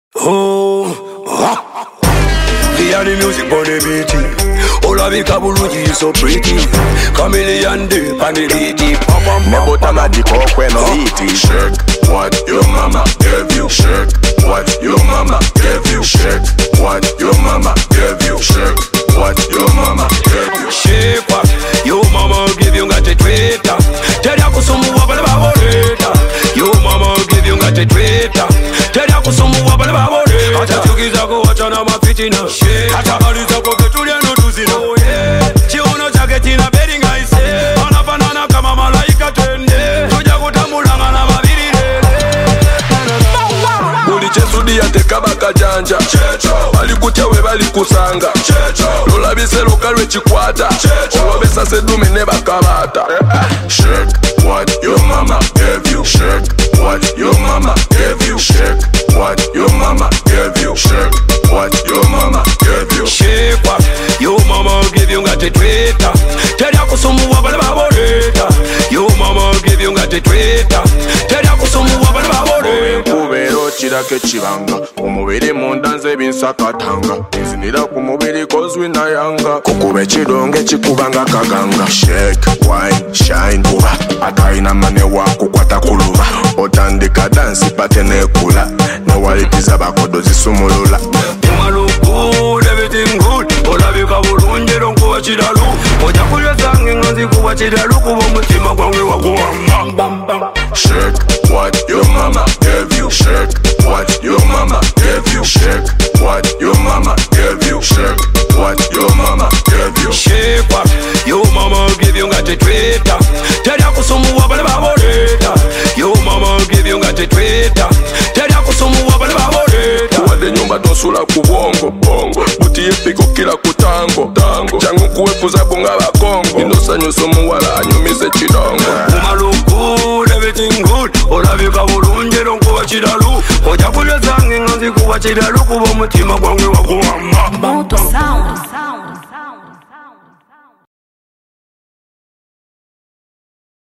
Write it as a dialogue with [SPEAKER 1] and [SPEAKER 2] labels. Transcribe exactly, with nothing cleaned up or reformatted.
[SPEAKER 1] Oh, ah. Hear the music on the beat. Ola vika bulungi you so pretty. Chameleon de on the beat.
[SPEAKER 2] Nebota magico when no eat.
[SPEAKER 3] Shake what your mama gave you. Shake what your mama gave you. Shake what your mama gave you. Shake what your mama gave you.
[SPEAKER 1] Shake what your mama give you. Got a Twitter. Tell ya kusumu wabale baboreta. Your mama give you. Got a Twitter. Tell ya kusumu wabale baboreta. Acha chukiza kuwacha na mafitina. Acha haliza kwa ketulia no tuzina. Chiono chake tina bedding I say. Anafanana kama malaika twende. Tuja kutambulanga na mabiri
[SPEAKER 3] Ulichesudi yateka bakajanja balikutia we balikusanga lolabise lokalwe chikwata olwabesa sedume ne bakabata. Shake what your mama gave you. Shake what your mama gave you. Shake what your mama gave you. Shake what your mama gave you.
[SPEAKER 1] Shake what your mama give you. Got a Twitter. Tell ya kusumu wabale baboreta. Your mama give you. Got a Twitter. Tell ya kusumu wabale baboreta.
[SPEAKER 3] Kubero chirake chibanga umubiri munda nze binsakatanga nzinira ku mubiri kozwe na yanga kukube chidonge chikubanga kaganga. Shake wine shine kuba ataina mane wako kwata kuluba otandika dansi patene kula na walitiza bakodo zisumulula.
[SPEAKER 1] Good, everything good. Olabika bulungi lonkuba kiralu. Oja kulya zange nganzi kuba kiralu kuba omutima gwange waguwamba.
[SPEAKER 3] Shake what your mama gave you. Shake what your mama gave you. Shake what your mama gave you. Shake what your mama gave you.
[SPEAKER 1] Shake what your mama give you. Got a Twitter. Tell ya kusumu wabale baboreta. Your mama give you. Got a Twitter. Tell ya kusumu wabale baboreta.
[SPEAKER 3] Wade nyumba tosula kubongo bongo buti yepiko kila kutango tango changu kuwepuza bunga bakongo inosa nyuso muwala anyumise chidongo.
[SPEAKER 1] Good, everything good. Olabika bulungi lonkuba kiralu. Oja kulya zange nganzi kuba kiralu kuba omutima gwange waguwamba.
[SPEAKER 4] Moto Sound.